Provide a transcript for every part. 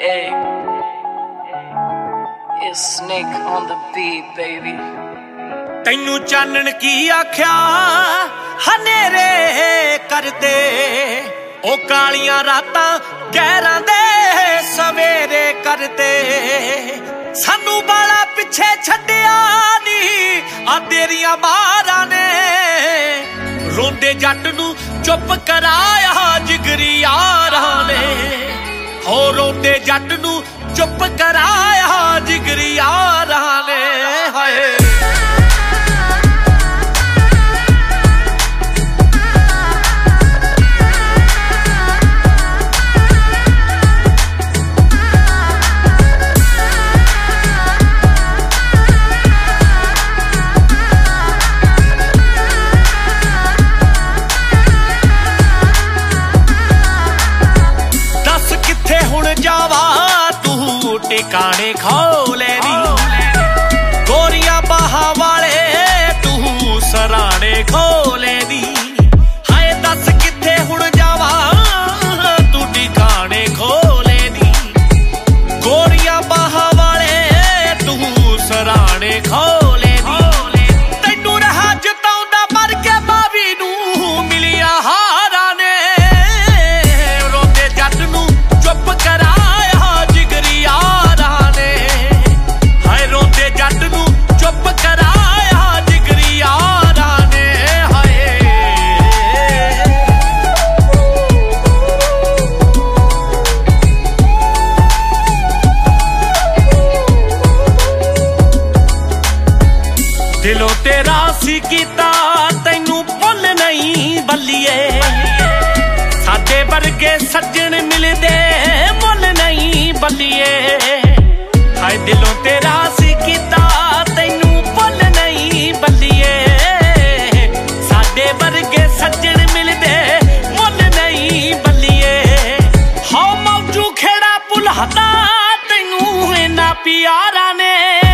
Hey, it's Snake on the beat, baby. ਤੈਨੂੰ ਚਾਨਣ ਕੀ ਆਖਿਆ ਹਨੇਰੇ ਕਰਦੇ ਉਹ ਕਾਲੀਆਂ ਰਾਤਾਂ ਗਹਿਰਾਂ ਦੇ ਸਵੇਰੇ ਕਰਦੇ ਸਾਨੂੰ ਬਾਲਾ ਪਿੱਛੇ ਛੱਡਿਆ ਨਹੀਂ ਆ ਤੇਰੀਆਂ ਮਾਰਾਂ ਨੇ ਰੋਂਦੇ ਜੱਟ ਨੂੰ ਚੁੱਪ ਕਰਾਇਆ ਜਿਗਰੀ ਯਾਰਾਂ ਨੇ ਹੋ ਰੋਂਦੇ ਜੱਟ ਨੂੰ ਚੁੱਪ ਕਰਾਇਆ ਜਿਗਰੀ ਯਾਰਾਂ ਨੇ ਹਾਏ ਟਿਕਾਣੇ ਖੋਲੇ ਨੀ ਗੋਰੀਆਂ ਬਾਹਾਂ ਵਾਲੇ ਤੂੰ ਸਰਾਣੇ ਖੋਲੇ ਨੀ ਹਾਏ ਦੱਸ ਕਿੱਥੇ ਹੁਣ ਜਾਵਾਂ ਤੂੰ ਟਿਕਾਣੇ ਖੋਲੇ ਨੀ ਗੋਰੀਆਂ ਬਾਹਾਂ ਵਾਲੇ ਤੂੰ ਸਰਾਣੇ ਖੋਲੇ ਨੀ ਤੈਨੂੰ ਰਹਾ ਜਤਾਉਂਦਾ ਮਰ ਕੇ ਬਾਵੀ ਨੂੰ ਮਿਲਿਆ ਹਾਰਾਂ ਨੇ ਰੋਂਦੇ ਜੱਟ ਨੂੰ ਚੁੱਪ ਕਰਾ ਦਿਲੋਂ ਤੇਰਾ ਸੀ ਕੀਤਾ ਤੈਨੂੰ ਭੁੱਲ ਨਹੀਂ ਬੱਲੀਏ ਸਾਡੇ ਵਰਗੇ ਸੱਜਣ ਮਿਲਦੇ ਮੁੱਲ ਨਹੀਂ ਬੱਲੀਏ ਹਾਏ ਦਿਲੋਂ ਤੇਰਾ ਸੀ ਕੀਤਾ ਤੈਨੂੰ ਭੁੱਲ ਨਹੀਂ ਬੱਲੀਏ ਸਾਡੇ ਵਰਗੇ ਸੱਜਣ ਮਿਲਦੇ ਮੁੱਲ ਨਹੀਂ ਬੱਲੀਏ ਹਉ ਮੌਜੂ ਖੇੜਾ ਭੁਲਾਤਾ ਤੈਨੂੰ ਇਹਨਾਂ ਪਿਆਰਾਂ ਨੇ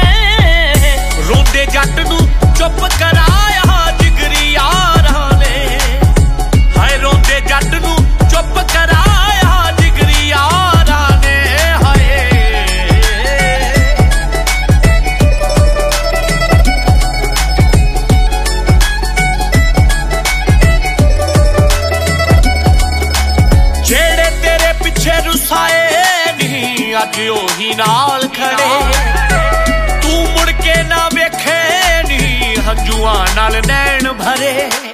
ਰੋਂਦੇ ਜੱਟ ਨੂੰ ਚੁੱਪ ਕਰਾਇਆ ਜਿਗਰੀ ਯਾਰਾਂ ਨੇ ਹਾਏ ਰੋਂਦੇ ਜੱਟ ਨੂੰ ਚੁੱਪ ਕਰਾਇਆ ਜਿਗਰੀ ਯਾਰਾਂ ਨੇ ਹਾਏ ਜਿਹੜੇ ਤੇਰੇ ਪਿੱਛੇ ਰੁਸਾਏ ਨਹੀਂ ਅੱਜ ਉਹੀ ਨਾਲ ਖੜੇ ਤੂੰ ਮੁੜ ਕੇ ਨਾ ਵੇਖੇ ਨੀ ਹੰਝੂਆਂ ਨਾਲ ਨੈਣ ਭਰੇ